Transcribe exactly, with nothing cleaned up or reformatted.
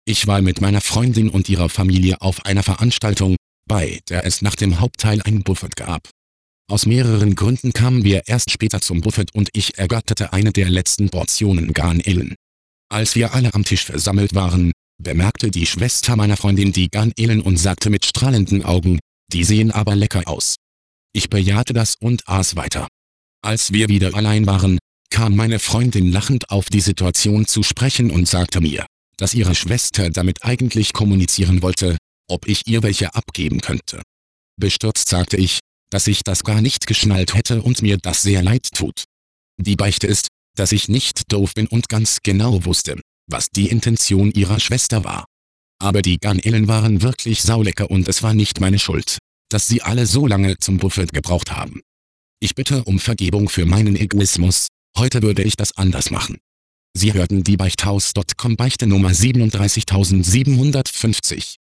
Ich war mit meiner Freundin und ihrer Familie auf einer Veranstaltung, bei der es nach dem Hauptteil ein Buffet gab. Aus mehreren Gründen kamen wir erst später zum Buffet und ich ergatterte eine der letzten Portionen Garnelen. Als wir alle am Tisch versammelt waren, bemerkte die Schwester meiner Freundin die Garnelen und sagte mit strahlenden Augen, die sehen aber lecker aus. Ich bejahte das und aß weiter. Als wir wieder allein waren, kam meine Freundin lachend auf die Situation zu sprechen und sagte mir, dass ihre Schwester damit eigentlich kommunizieren wollte, ob ich ihr welche abgeben könnte. Bestürzt sagte ich, dass ich das gar nicht geschnallt hätte und mir das sehr leid tut. Die Beichte ist, dass ich nicht doof bin und ganz genau wusste, was die Intention ihrer Schwester war. Aber die Garnelen waren wirklich saulecker und es war nicht meine Schuld, dass sie alle so lange zum Buffet gebraucht haben. Ich bitte um Vergebung für meinen Egoismus, heute würde ich das anders machen. Sie hörten die Beichthaus Punkt com Beichte Nummer siebenunddreißigtausendsiebenhundertfünfzig.